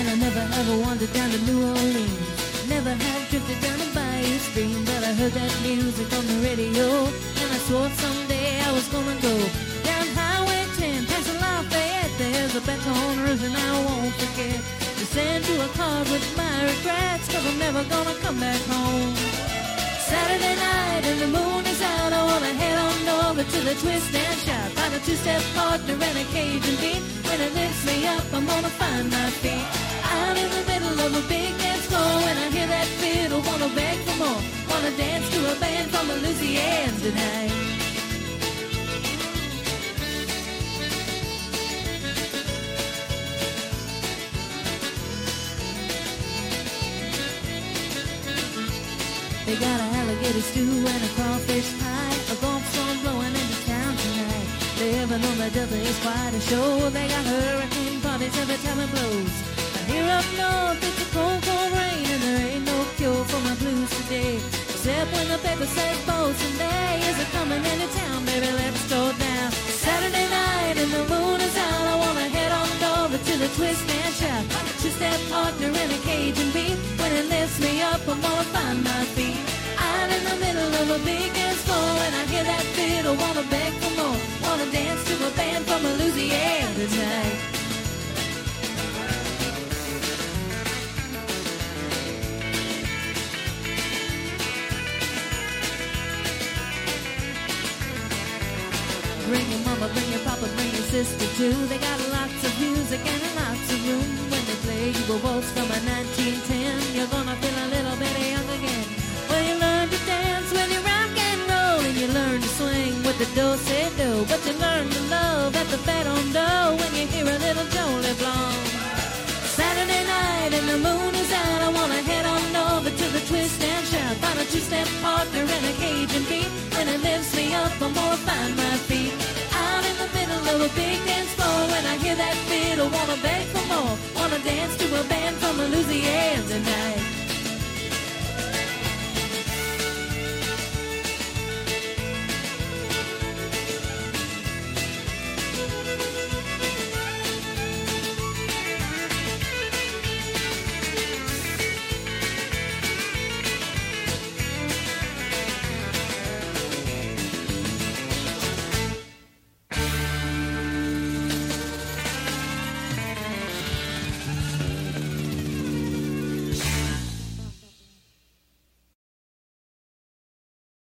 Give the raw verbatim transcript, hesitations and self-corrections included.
And I never ever wandered down to New Orleans, never have drifted down a bayou stream, but I heard that music on the radio, and I swore someday I was gonna go down Highway ten, past Lafayette. There's a Baton Rouge and I won't forget to send you a card with my regrets, cause I'm never gonna come back home. Saturday night and the moon is out, I wanna head on over to the twist and shout, find a two-step partner and a Cajun beat. When it lifts me up, I'm gonna find my feet out in the middle of a big dance floor. When I hear that fiddle, wanna beg for more, wanna dance to a band from Louisiana tonight. They got an alligator stew and a crawfish pie, a golf storm blowing into town tonight. Living on the Delta is quite a show. They got hurricane parties every time it blows. But here up north it's a cold, cold rain, and there ain't no cure for my blues today, except when the paper says Bosun Day is a coming into town. Baby, let's go down. Saturday night and the moon is out, I wanna head on over to the twist and shout, two-step partner and a Cajun beat. When it lifts me up, I'm gonna find my feet out in the middle of a big dance floor. When I hear that fiddle, wanna beg for more, wanna dance to a band from Louisiana tonight. Bring your mama, bring your papa, bring your sister too. They got lots of music and lots of room. When they play you a waltz from a nineteen ten, you're gonna feel a little bit young again. Well, you learn to dance when you rock and roll, and you learn to swing with the do-say-do. But you learn to love at the Baton Dough when you hear a little Jolie Blonde. Saturday night and the moon is out, I wanna head on over to the twist and shout, find a two-step partner and a Cajun beat. When it lifts me up, I'm gonna find my feet out in the middle of a big dance floor. When I hear that fiddle, wanna beg for more,